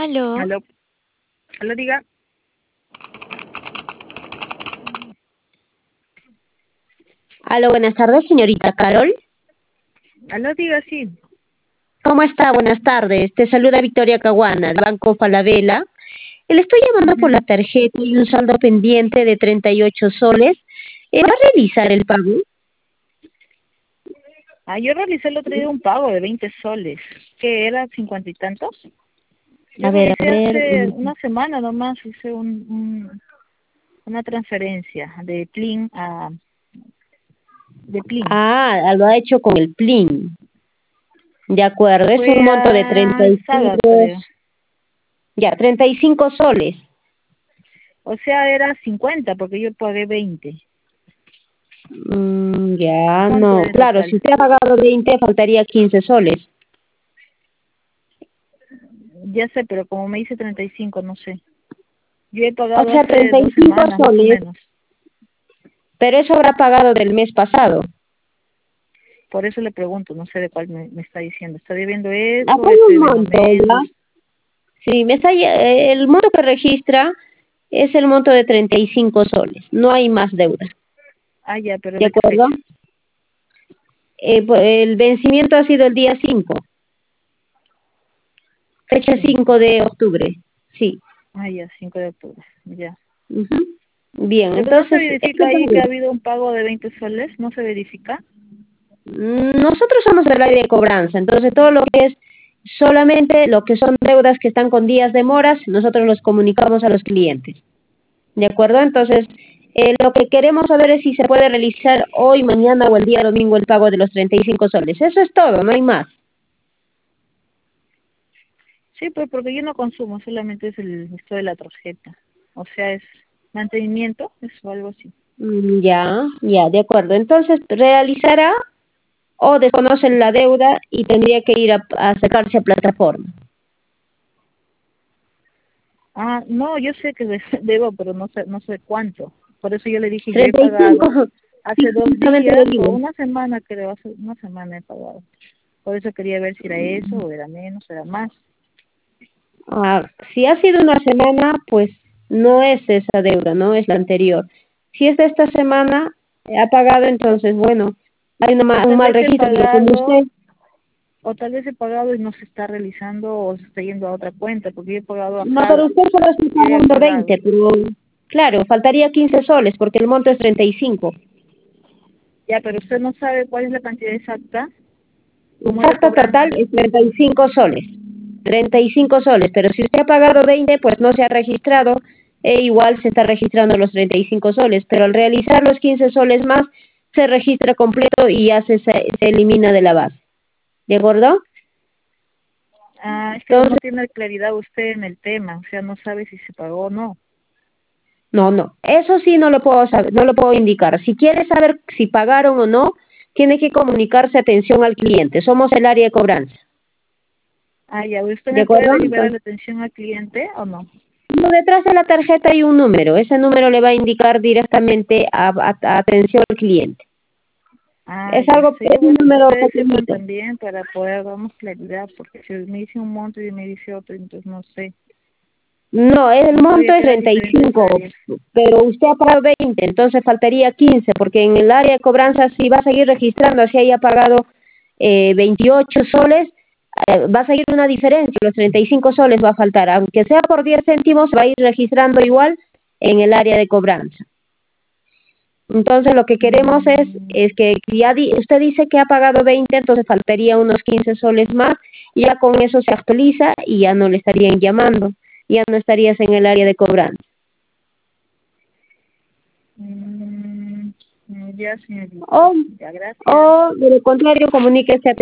Aló. Aló, aló, diga. Aló, buenas tardes, señorita Carol. Aló, diga, sí. ¿Cómo está? Buenas tardes. Te saluda Victoria Caguana, del Banco Falabella. Le estoy llamando por la tarjeta y un saldo pendiente de 38 soles. ¿Va a realizar el pago? Yo realicé el otro día un pago de 20 soles. ¿Qué era? ¿50 y tantos? Yo A ver. hace una semana nomás, hice una transferencia de Plin a... de Plin. Lo ha hecho con el PLIN. De acuerdo, es Fue un monto de a Saga, 35, creo. 35 soles. O sea, era 50 porque yo pagué 20. ¿Cuánto No. era en Claro, si total? usted ha pagado 20, faltaría 15 soles. Ya sé, pero como me dice 35, no sé. Yo he O pagado sea, hace 2 35 semanas, más o soles, menos. pero eso habrá pagado del mes pasado. Por eso le pregunto, no sé de cuál me está diciendo. ¿Está debiendo eso? Acá hay ¿Estoy un debiendo monto, ¿ya? menos? Sí, el monto que registra es el monto de 35 soles. No hay más deuda. Ya, pero ¿De ¿de qué acuerdo? fecha? El vencimiento ha sido el día 5, fecha 5 5. de octubre. Sí. Ya, 5 de octubre. Ya. Ujú. Bien, Pero no se entonces, verifica ahí que ha habido un pago de 20 soles. ¿No se verifica? nosotros somos del área de cobranza, entonces todo lo que es solamente lo que son deudas que están con días de moras, nosotros los comunicamos a los clientes. ¿De acuerdo? Entonces, lo que queremos saber es si se puede realizar hoy, mañana o el día domingo el pago de los 35 soles. Eso es todo, no hay más. Sí, pues porque yo no consumo, solamente es esto de la tarjeta. O sea, es mantenimiento, es algo así. Ya, de acuerdo. Entonces, realizará o desconocen la deuda y tendría que ir a sacarse a plataforma. No, yo sé que debo, pero no sé cuánto. Por eso yo le dije, yo he 35, pagado sí, hace 2 justamente le días o digo. una semana, creo, hace una semana he pagado. Por eso quería ver si era eso, o era menos, o era más. Si ha sido una semana, pues no es esa deuda, no es la anterior. Si es de esta semana, ha pagado, entonces, bueno, hay O un tal mal vez he registro, pero como pagado, usted, o tal vez he pagado y no se está realizando, o se está yendo a otra cuenta, porque yo he pagado a no, pero Saga. usted solo está Yo ya he pagando pagado. 20, pero claro, faltaría 15 soles porque el monto es 35. Ya, pero usted no sabe cuál es la cantidad exacta, cómo es la Exacto total cobranza. es 35 soles. 35 soles, pero si usted ha pagado 20, pues no se ha registrado, igual se está registrando los 35 soles, pero al realizar los 15 soles más, se registra completo y ya se elimina de la base. ¿De acuerdo? Es que no Entonces, tiene claridad usted en el tema, o sea, no sabe si se pagó o no. no, eso sí no lo puedo saber, no lo puedo indicar. Si quiere saber si pagaron o no, tiene que comunicarse atención al cliente. Somos el área de cobranza. Ya, ¿usted ¿De me puede acuerdo? derivar a Entonces, la atención al cliente o no? detrás de la tarjeta hay un número. Ese número le va a indicar directamente a atención al cliente. Ya, sería Es un bueno que número ustedes sepan pequeñito. también para poder darnos claridad, porque si me dice un monto y me dice otro, entonces no sé. No, el No monto sabía es que eran treinta y diferentes cinco, áreas. pero usted ha pagado 20, entonces faltaría 15, porque en el área de cobranza si va a seguir registrando, así haya pagado 28 soles, va a seguir una diferencia, los 35 soles va a faltar, aunque sea por 10 céntimos, va a ir registrando igual en el área de cobranza. Entonces lo que queremos es que ya usted dice que ha pagado 20, entonces faltaría unos 15 soles más, y ya con eso se actualiza y ya no le estarían llamando, ya no estarías en el área de cobranza. Ya, señorita. O, Ya, gracias. o de lo contrario, comuníquese a